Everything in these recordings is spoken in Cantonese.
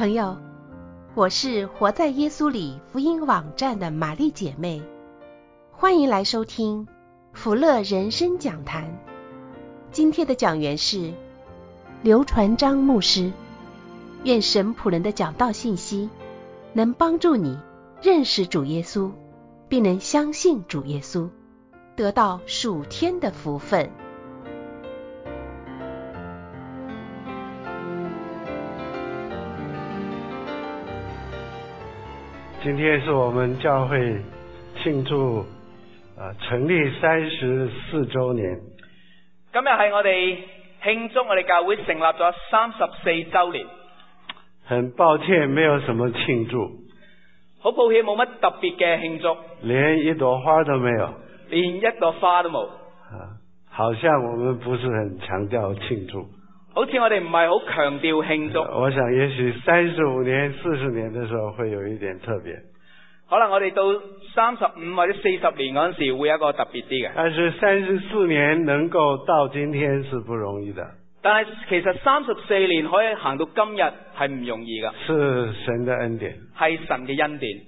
朋友，我是活在耶稣里福音网站的玛丽姐妹，欢迎来收听福乐人生讲坛。今天的讲员是刘传章牧师。愿神仆人的讲道信息能帮助你认识主耶稣，并能相信主耶稣，得到属天的福分。 今天是我们教会庆祝成立34周年。 今日係我哋慶祝我哋教會成立咗34周年。 很抱歉沒有什麼慶祝， 好抱歉冇乜特別嘅慶祝， 連一朵花都沒有， 連一朵花都冇。 好像我們不是很強調慶祝， 好似我哋唔係好強調慶祝。 我想也許35年40年的時候會有一點特別， 可能我哋到35或者40年嗰陣時會有一個特別啲嘅。 但是34年能夠到今天是不容易的， 但係其實34年可以行到今日係唔容易噶， 是神的恩典， 係神嘅恩典。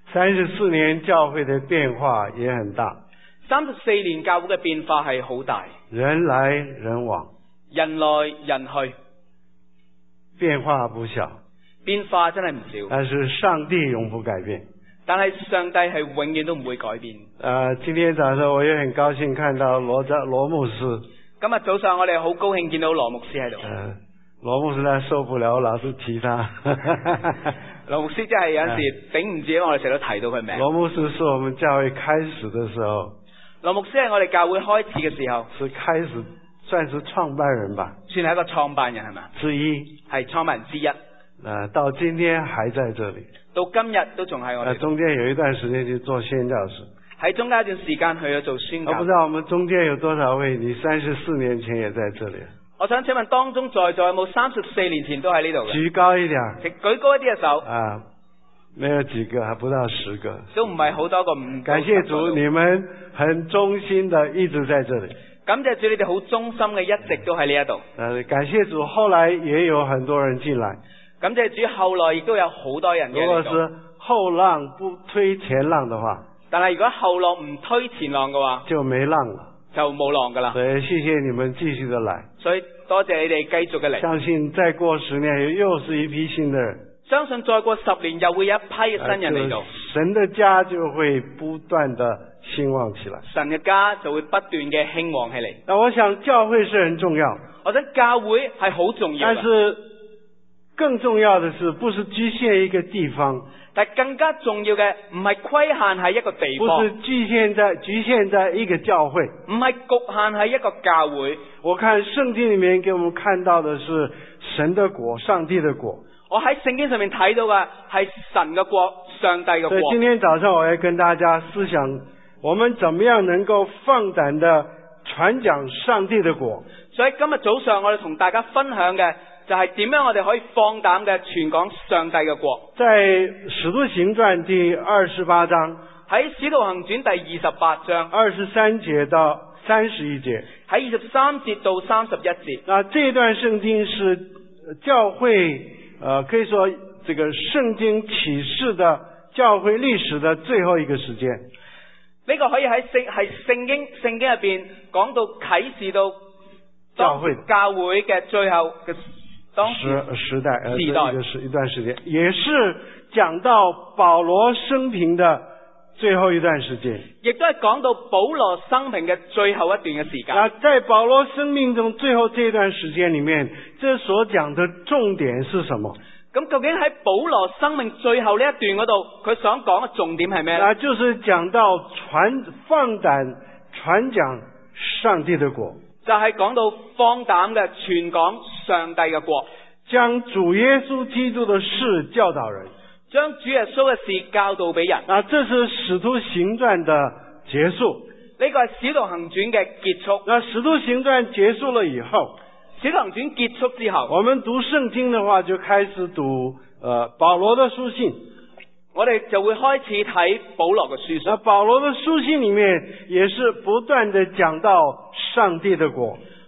34年教會的變化也很大 ，34年教會嘅變化係好大， 人來人往， 人來人去， 變化不小， 變化真係唔少。 但是上帝永不改變， 但係上帝係永遠都唔會改變。 今天早上我也很高興看到羅牧師。 今日早上我哋好高興見到羅牧師喺度。 羅牧師他受不了，老是提他。 羅牧師真係有陣時頂唔住，因為我哋成日都提到佢名。 羅牧師是我們教會開始的時候。 羅牧師係我哋教會開始嘅時候。 是開始，算是創辦人吧。 算係一個創辦人係咪？之一，係創辦人之一。 到今天還在這裡。到今日都仲喺我哋。 中間有一段時間去做宣教士。 喺中間一段時間去咗做宣教。 我不知道我們中間有多少位，你34年前也在這裡。 我想請問當中在座有冇34年前都喺呢度嘅？ 舉高一點。舉高一啲嘅手。 沒有幾個，還不到10個。 都唔係好多個5個。 感謝主，你們很忠心的一直在這裡。 感謝主，你哋好忠心嘅一直都喺呢一度。 感謝主，後來也有很多人進來。 感謝主，後來亦都有好多人嘅。 如果是後浪不推前浪的話， 但係如果後浪唔推前浪嘅話， 就沒浪了， 就冇浪噶啦。 所以謝謝你們繼續的來， 所以多謝你哋繼續嘅嚟。 相信再過10年又是一批新的人， 相信再過10年又會有一批新人嚟到， 神的家就會不斷的興旺起來， 神嘅家就會不斷嘅興旺起嚟。 那我想教會是很重要， 我想教會係好重要， 但是更重要的是不是局限一個地方， 但更加重要嘅唔係規限喺一個地方， 不是局限在一個教會， 唔係局限喺一個教會。 我看聖經裏面給我們看到的是神的國，上帝的國。 我喺聖經上面睇到嘅係神嘅國，上帝嘅國。 所以今天早上我要跟大家思想，我們怎麼樣能夠放膽的傳講上帝的國。 所以今日早上我哋同大家分享嘅就係點樣我哋可以放膽嘅傳講上帝嘅國。 在使徒行傳第28章， 喺使徒行傳第28章 23節到31節， 喺23節到31節。 那這段聖經是教會可以說這個聖經啟示的教會歷史的最後一個時間。 呢個可以喺聖經入邊講到啟示到教會嘅最後嘅時代， 一段時間，也是講到保羅生平的最後一段時間， 亦都係講到保羅生平嘅最後一段嘅時間。 那在保羅生命中最後這段時間裏面，這所講的重點是什麼？ 咁究竟喺保羅生命最後呢一段嗰度，佢想講嘅重點係咩？ 那就是講到放膽傳講上帝的國， 就係講到放膽嘅傳講上帝嘅國， 將主耶穌基督的事教導人， 將主耶穌嘅事教導俾人。 那這是使徒行傳的結束， 呢個係使徒行傳嘅結束。 那使徒行傳結束了以後， 使徒行傳結束之後， 我們讀聖經的話就開始讀保羅的書信， 我哋就會開始睇保羅嘅書信。 那保羅的書信裏面也是不斷的講到上帝的國，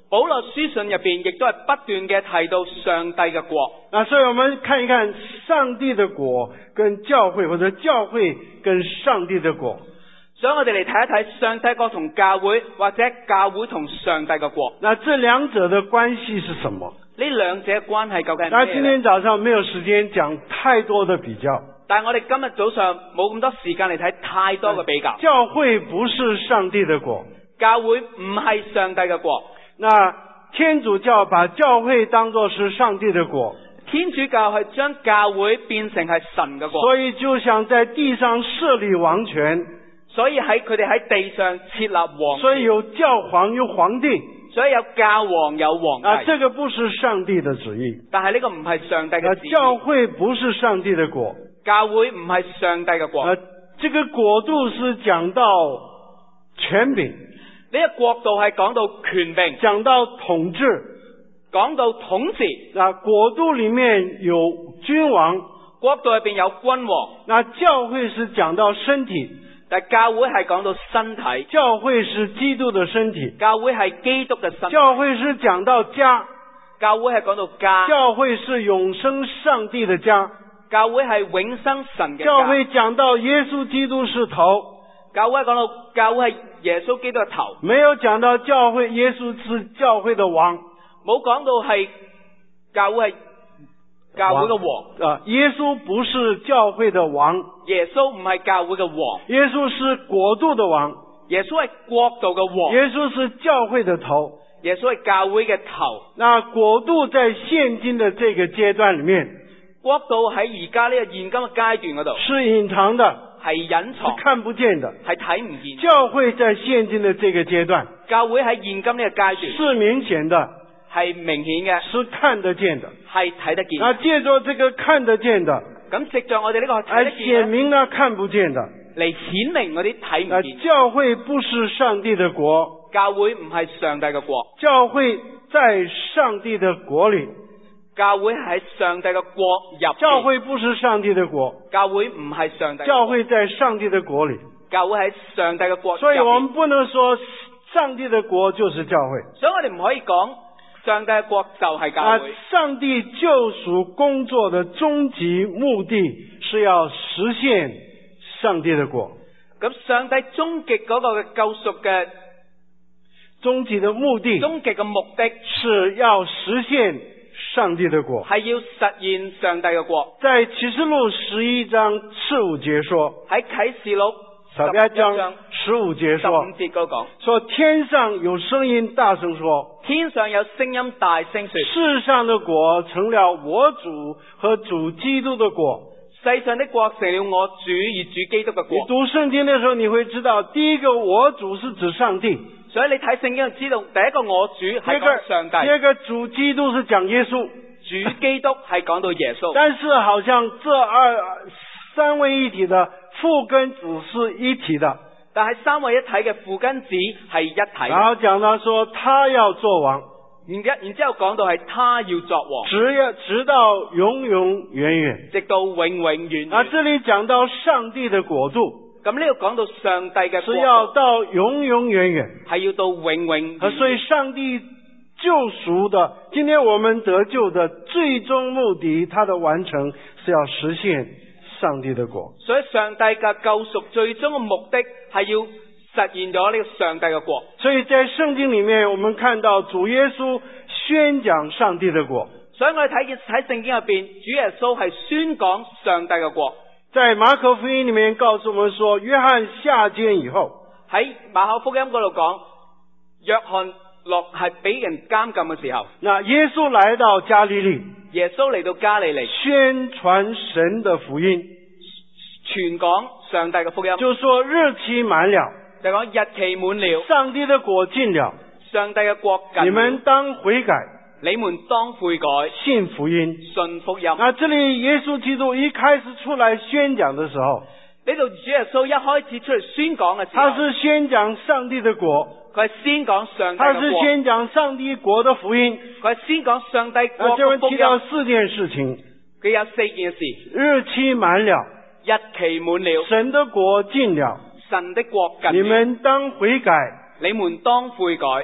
保羅書信入邊亦都係不斷嘅提到上帝嘅國。 所以我們看一看上帝的國跟教會，或者教會跟上帝的國。 所以我哋嚟睇一睇上帝國同教會，或者教會同上帝嘅國。 這兩者的關係是什麼？ 呢兩者關係究竟係咩？ 今天早上沒有時間講太多的比較。 但係我哋今日早上冇咁多時間嚟睇太多嘅比較。 教會不是上帝的國， 教會唔係上帝嘅國。 天主教把教會當作是上帝的國， 天主教係將教會變成係神嘅國， 所以就想在地上設立王權， 所以佢哋喺地上設立王權， 所以有教皇有皇帝， 所以有教皇有皇帝。 這個不是上帝的旨意。 但係呢個唔係上帝嘅旨意。 教會不是上帝的國， 教會唔係上帝嘅國。 這個國度是講到權柄， 呢個國度係講到權柄， 講到統治， 講到統治。 國度裏面有君王， 國度入邊有君王。 教會是講到身體， 但教會係講到身體。 教會是基督的身體， 教會係基督嘅身體。 教會是講到家， 教會係講到家。 教會是永生上帝的家， 教會係永生神嘅家。 教會講到耶穌基督是頭， 教會講到教會係耶穌基督嘅頭， 沒有講到教會耶穌是教會的王， 冇講到係教會係教會嘅王。 耶穌不是教會的王， 耶穌唔係教會嘅王， 耶穌是國度的王， 耶穌係國度嘅王， 耶穌是教會的頭， 耶穌係教會嘅頭。 國度在現今的這個階段裏面， 國度喺而家呢個現今嘅階段嗰度是隱藏的， 係隱藏， 是看不見的， 係睇唔見。 教會在現今的這個階段， 教會喺現今呢個階段是明顯的， 係明顯嘅， 是看得見的， 係睇得見。 借着這個看得見的， 咁藉着我哋呢個睇得見， 顯明了看不見的， 嚟顯明嗰啲睇唔見。 教會不是上帝的國， 教會唔係上帝嘅國， 教會在上帝的國裏。 教會喺上帝嘅國入， 教會不是上帝的國， 教會唔係上帝， 教會在上帝的國裏， 教會喺上帝嘅國入。 所以我們不能說上帝的國就是教會， 所以我哋唔可以講上帝嘅國就係教會。 上帝救贖工作的終極目的是要實現上帝的國。 咁上帝終極嗰個嘅救贖嘅終極的目的， 終極嘅目的是要實現上帝的國， 係要實現上帝嘅國。 在啟示錄11章15節說， 喺啟示錄 11章15節說 15節嗰講， 說天上有聲音大聲說， 天上有聲音大聲說， 世上的國成了我主和主基督的國， 世上的國成了我主與主基督嘅國。 你讀聖經的時候你會知道，第一個我主是指上帝， 所以你睇聖經就知道，第一個我主係講上帝， 第二個主基督是講耶穌， 主基督係講到耶穌。 但是好像這三位一體的父跟子是一體的， 但係三位一體嘅父跟子係一體。 然後講到說他要做王， 然之後講到係他要作王， 直到永永遠遠， 直到永永遠遠。 這裏講到上帝的國度， 咁呢度講到上帝嘅國度是要到永永遠遠， 係要到永永遠遠。 所以上帝救贖的，今天我們得救的最終目的，它的完成是要實現上帝的國。 所以上帝嘅救贖最終嘅目的係要實現咗呢個上帝嘅國。 所以在聖經裏面我們看到主耶穌宣講上帝的國， 所以我哋睇聖經入邊，主耶穌係宣講上帝嘅國。 在馬可福音裏面告訴我們說，約翰下監以後， 喺馬可福音嗰度講，約翰係俾人監禁嘅時候， 那耶穌來到加利利， 耶穌嚟到加利利宣傳神的福音， 傳講上帝嘅福音， 就說日期滿了， 就講日期滿了， 上帝的國近了， 上帝嘅國近了， 你們當悔改， 你們當悔改， 信福音， 信福音。 那這裏耶穌基督一開始出來宣講的時候， 呢度主耶穌一開始出嚟宣講嘅時候， 他是宣講上帝的國， 佢係先講上帝嘅國， 他是先講上帝國的福音， 佢係先講上帝國嘅福音。 這邊提到4件事情， 佢有4件事： 日期滿了， 日期滿了， 神的國近了， 神的國近了， 你們當悔改， 你們當悔改，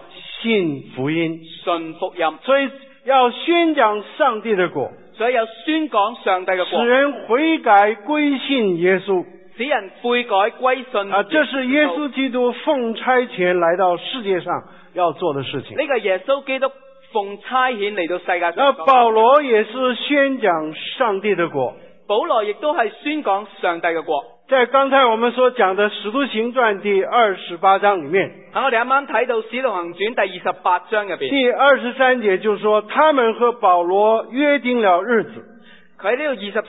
信福音， 信福音， 所以要宣讲上帝的国， 所以有宣講上帝嘅國， 使人悔改歸信耶穌。 使人悔改歸信。 這是耶穌基督奉差遣來到世界上要做的事情。 呢個耶穌基督奉差遣嚟到世界上。 那保羅也是宣講上帝的國， 保羅亦都係宣講上帝嘅國。 在剛才我們所講的《使徒行傳》第28章裏面， 我哋啱啱睇到《使徒行傳》第28章入邊， 第23節就說他們和保羅約定了日子。 佢喺呢度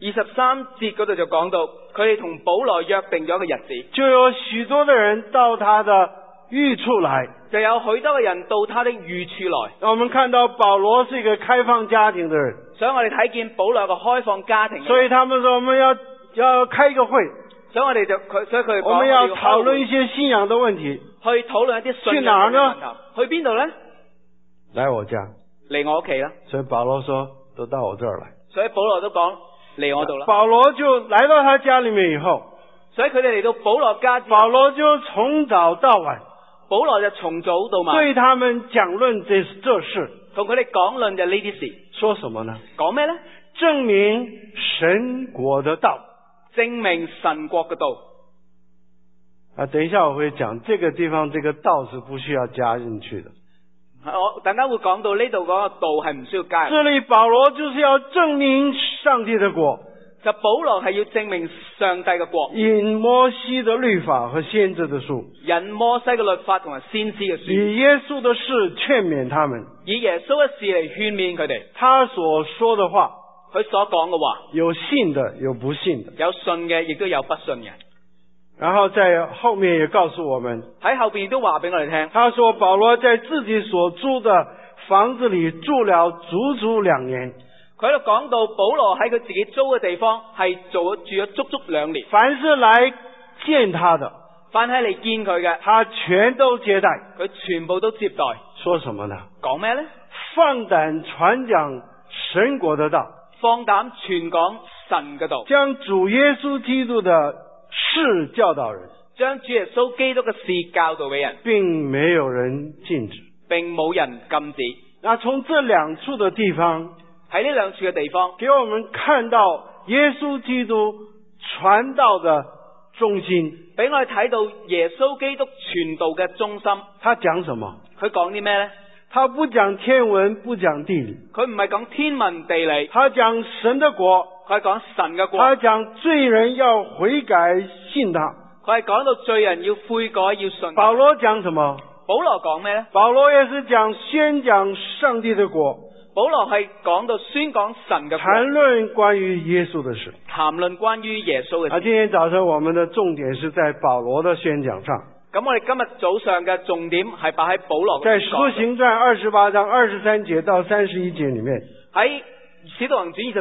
23節嗰度就講到，佢哋同保羅約定咗個日子， 就有許多的人到他的寓處來， 就有許多嘅人到他的寓處來。 我們看到保羅是一個開放家庭的人， 所以我哋睇見保羅個開放家庭， 所以他們說我們要開一個會， 所以我哋就所以佢哋講我們要討論一些信仰的問題， 去討論一啲信仰嘅問題。 去哪兒呢？ 去邊度呢？ 來我家， 嚟我屋企啦。 所以保羅說都到我這兒來， 所以保羅都講嚟我度啦。 保羅就來到他家裏面以後， 所以佢哋嚟到保羅家， 保羅就從早到晚， 保羅就從早到晚對他們講論這事， 同佢哋講論就呢啲事。 說什麼呢？ 講咩呢？ 證明神國的道， 證明神國嘅道。 等一下我會講這個地方這個道是不需要加進去的。 我等間會講到呢度嗰個道係唔需要加入。 這裏保羅就是要證明上帝的國， 就保羅係要證明上帝嘅國， 引摩西的律法和先知的書， 引摩西嘅律法同埋先知嘅書， 以耶穌的事勸勉他們， 以耶穌嘅事嚟勸勉佢哋。 他所說的話， 佢所講嘅話， 有信的有不信的， 有信嘅亦都有不信嘅。 然後在後面也告訴我們， 喺後邊都話俾我哋聽， 他說保羅在自己所租的房子裏住了足足2年。 佢喺度講到保羅喺佢自己租嘅地方係住咗足足2年。 凡是來見他的， 凡係嚟見佢嘅， 他全都接待， 佢全部都接待。 說什麼呢？ 講咩呢？ 放膽傳講神國的道， 放膽傳講神嘅道， 將主耶穌基督的事教導人， 將主耶穌基督嘅事教導俾人， 並沒有人禁止， 並冇人禁止。 那從這兩處的地方， 喺呢兩處嘅地方， 給我們看到耶穌基督傳道的中心， 俾我哋睇到耶穌基督傳道嘅中心。 他講什麼？ 佢講啲咩呢？ 他不講天文，不講地理， 佢唔係講天文地理， 他講神的國， 佢係講神嘅國， 他講罪人要悔改信他， 佢係講到罪人要悔改要信。 保羅講什麼？ 保羅講咩呢？ 保羅也是講宣講上帝的國， 保羅係講到宣講神嘅國， 談論關於耶穌的事， 談論關於耶穌嘅事。 今天早晨我們的重點是在保羅的宣講上。 咁我哋今日早上嘅重點係擺喺保羅嘅在使徒行傳28章23節到31節裏面， 喺使徒行傳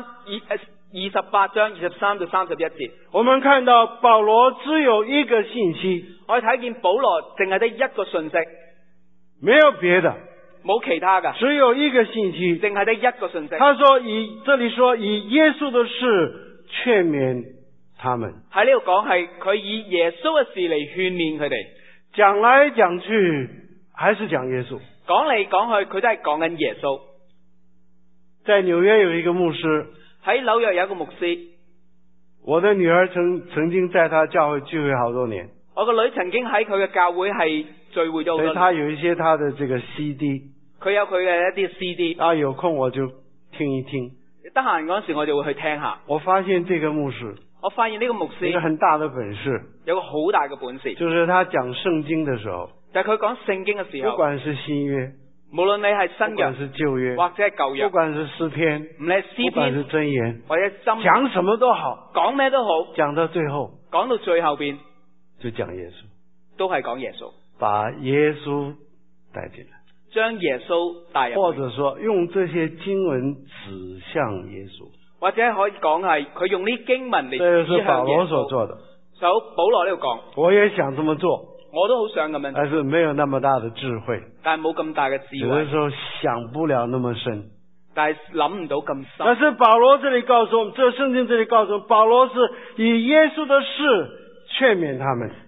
28章23到31節， 我們看到保羅只有一個信息， 我哋睇見保羅淨係得一個信息， 沒有別的， 冇其他嘅， 只有一個信息， 淨係得一個信息。 他說這裏說以耶穌的事勸勉他們， 喺呢度講係佢以耶穌嘅事嚟勸勉佢哋， 講來講去還是講耶穌， 講嚟講去佢都係講緊耶穌。 在紐約有一個牧師， 喺紐約有一個牧師， 我的女兒曾經在他教會聚會好多年， 我個女曾經喺佢嘅教會係聚會咗好多年， 所以他有一些他的這個 CD， 佢有佢嘅一啲 CD， 有空我就聽一聽， 得閒嗰時我就會去聽下。 我發現這個牧師， 我發現呢個牧師一個很大的本事， 有個好大嘅本事， 就是他講聖經的時候， 就係佢講聖經嘅時候， 不管是新約， 無論你係新約， 不管是舊約， 或者係舊約， 不管是詩篇， 唔理係詩篇， 不管是箴言， 或者箴言， 講什麼都好， 講咩都好， 講到最後， 講到最後邊就講耶穌， 都係講耶穌， 把耶穌帶進來， 將耶穌帶入， 或者說用這些經文指向耶穌， 或者可以講係佢用呢經文嚟指向耶穌。 這是保羅所做的。 就保羅呢度講， 我也想這麼做， 我都好想咁樣做， 但是沒有那麼大的智慧， 但係冇咁大嘅智慧， 有的時候想不了那麼深， 但係諗唔到咁深。 但是保羅這裏告訴我們，這聖經這裏告訴我們，保羅是以耶穌的事勸勉他們。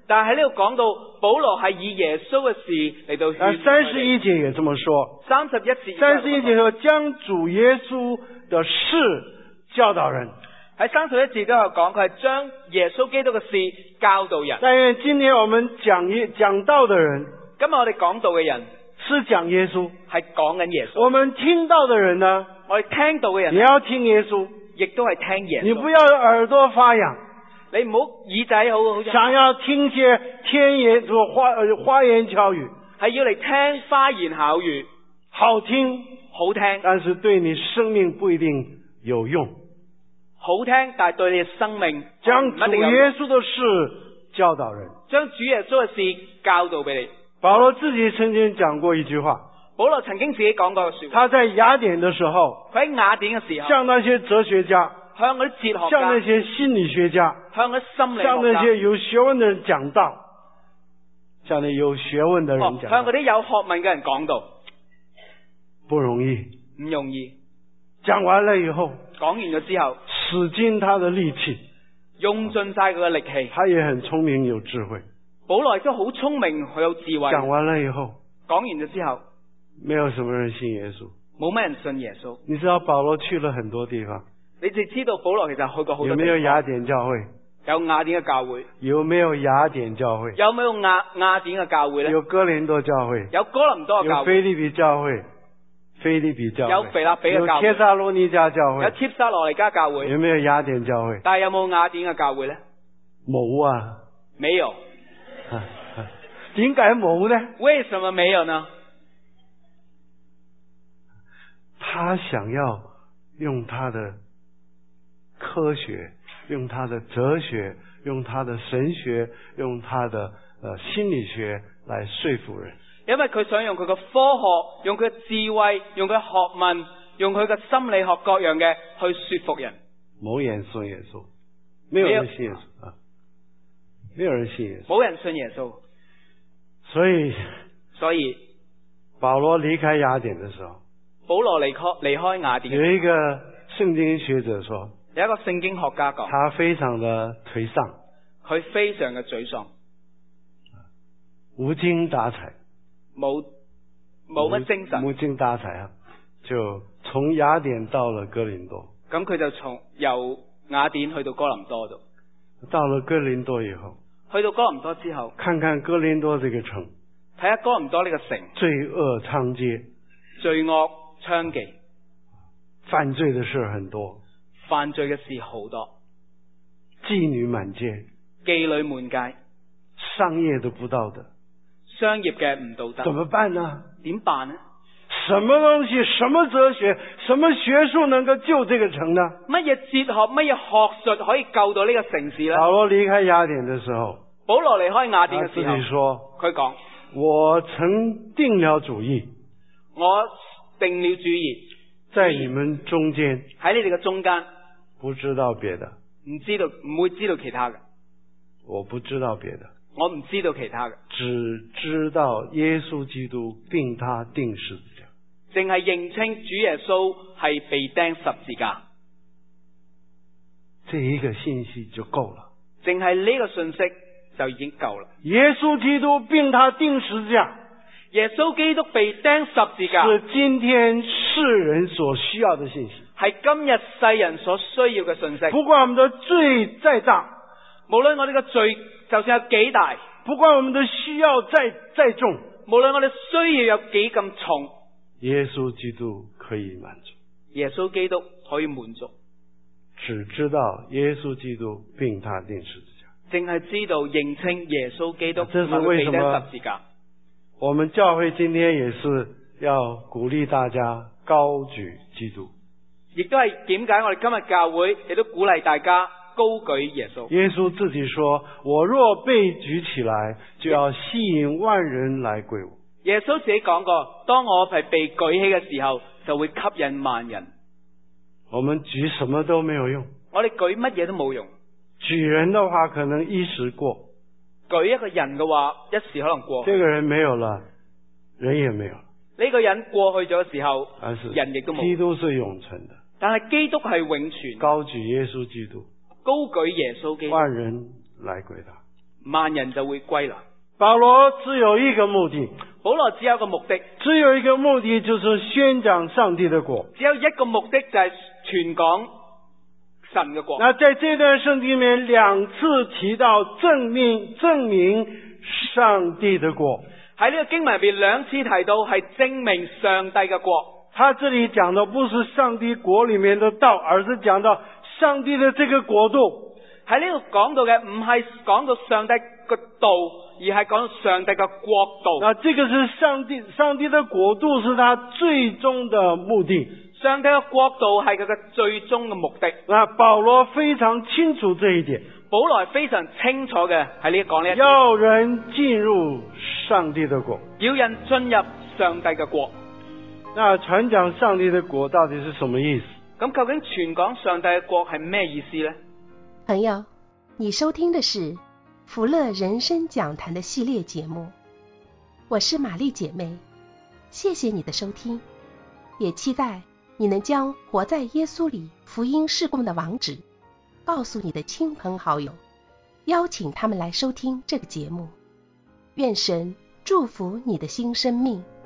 但係喺呢度講到保羅係以耶穌嘅事嚟到勸勉佢哋。 31節也這麼說。 31節 31節說將主耶穌的事教導人。 喺31節都有講，佢係將耶穌基督嘅事教導人。 但願今天我們講道的人， 今日我哋講道嘅人是講耶穌， 係講緊耶穌。 我們聽到的人呢， 我哋聽到嘅人也要聽耶穌， 亦都係聽耶穌。 你不要耳朵發癢， 你唔好耳仔好想要聽些天言花言巧語， 係要嚟聽花言巧語， 好聽， 好聽， 但是對你生命不一定有用。 好聽，但係對你嘅生命將主耶穌的事教導人， 將主耶穌嘅事教導俾你。 保羅自己曾經講過一句話， 保羅曾經自己講過嘅說話。 他在雅典的時候， 佢喺雅典嘅時候， 向那些哲學家， 向嗰啲哲學家， 向那些心理學家， 向嗰啲心理學家， 向那些有學問的人講道，向那有學問的人講道， 向嗰啲有學問嘅人講道， 不容易， 唔容易。 講完了以後， 講完咗之後， 使盡他的力氣， 用盡晒佢嘅力氣。 他也很聰明有智慧。 保羅亦都好聰明，好有智慧。 講完了以後， 講完咗之後， 沒有什麼人信耶穌， 冇乜人信耶穌。 你知道保羅去了很多地方， 你哋知道保羅其實去過好多地方。 有沒有雅典教會？ 有雅典嘅教會。 有沒有雅典教會？ 有冇有雅典嘅教會呢？ 有哥林多教會。 有哥林多嘅教會。 有腓立比教會。腓立比教會。 有腓立比嘅教會。 有帖撒羅尼迦教會。 有帖撒羅尼迦教會。 有沒有雅典教會？ 但係有冇雅典嘅教會呢？ 冇啊。 沒有。 點解冇呢？ 為什麼沒有呢？ 他想要用他的科學，用他的哲學，用他的神學，用他的心理學來說服人。 因為佢想用佢嘅科學，用佢嘅智慧，用佢嘅學問，用佢嘅心理學各樣嘅去說服人。 冇人信耶穌，沒有人信耶穌啊！沒有人信耶穌， 冇人信耶穌。所以保羅離開雅典的時候， 保羅離開雅典， 有一個聖經學者說， 有一個聖經學家講， 他非常的頹喪， 佢非常嘅沮喪， 無精打采， 冇乜精神， 無精打采啊！就從雅典到了哥林多， 咁佢就由雅典去到哥林多度。 到了哥林多以後， 去到哥林多之後， 看看哥林多這個城， 睇下哥林多呢個城， 罪惡猖獗， 罪惡娼妓， 犯罪的事很多， 犯罪嘅事好多， 妓女滿街， 妓女滿街， 商業的不道德， 商業嘅唔道德， 怎麼辦呢？ 點辦呢？ 什麼東西，什麼哲學，什麼學術能夠救這個城呢？ 乜嘢哲學，乜嘢學術可以救到呢個城市呢？ 保羅離開雅典的時候， 保羅離開雅典嘅時候， 他自己說， 佢講： 我曾定了主意， 我定了主意， 在你們中間， 喺你哋嘅中間， 不知道別的， 唔會知道其他嘅， 我不知道別的， 我唔知道其他嘅， 只知道耶穌基督並他釘十字架， 淨係認清主耶穌係被釘十字架， 這一個信息就夠了， 淨係呢個信息就已經夠啦。 耶穌基督並他釘十字架， 耶穌基督被釘十字架， 是今天世人所需要的信息， 係今日世人所需要嘅信息。 不管我們的罪再大， 無論我哋嘅罪就算有幾大， 不管我們的需要再重， 無論我哋需要有幾咁重， 耶穌基督可以滿足， 耶穌基督可以滿足。 只知道耶穌基督並他釘十字架， 淨係知道認清耶穌基督這是為什麼釘十字架。 我們教會今天也是要鼓勵大家高舉基督， 亦都係點解我哋今日教會亦都鼓勵大家高舉耶穌。 耶穌自己說，我若被舉起來，就要吸引萬人來歸我。 耶穌自己講過，當我係被舉起嘅時候，就會吸引萬人。 我們舉什麼都沒有用， 我哋舉乜嘢都冇用。 舉人的話可能一時過， 舉一個人嘅話一時可能過去， 這個人沒有了，人也沒有了。 呢個人過去咗嘅時候， 但是人亦都冇。 基督是永存的， 但係基督係永存。 高舉耶穌基督， 高舉耶穌基督， 萬人來歸他， 萬人就會歸來。 保羅只有一個目的， 保羅只有一個目的， 只有一個目的就是宣講上帝的國。 只有一個目的就係傳講神嘅國。 那在這段聖經裏面兩次提到證明上帝的國。 喺呢個經文入邊兩次提到係證明上帝嘅國。 他這裏講的不是上帝國裏面的道，而是講到上帝的這個國度。 喺呢度講到嘅唔係講到上帝嘅道，而係講到上帝嘅國度。 那這個是上帝的國度是他最終的目的。 上帝嘅國度係佢嘅最終嘅目的。 那保羅非常清楚這一點。 保羅非常清楚嘅喺呢講呢一點， 要人進入上帝的國， 要人進入上帝嘅國。 那傳講上帝的國到底是什麼意思？ 咁究竟傳講上帝嘅國係咩意思呢？ 朋友，你收聽的是福樂人生講壇的系列節目，我是瑪麗姐妹，謝謝你的收聽，也期待你能將活在耶穌裡福音事工的網址告訴你的親朋好友，邀請他們來收聽這個節目。願神祝福你的新生命。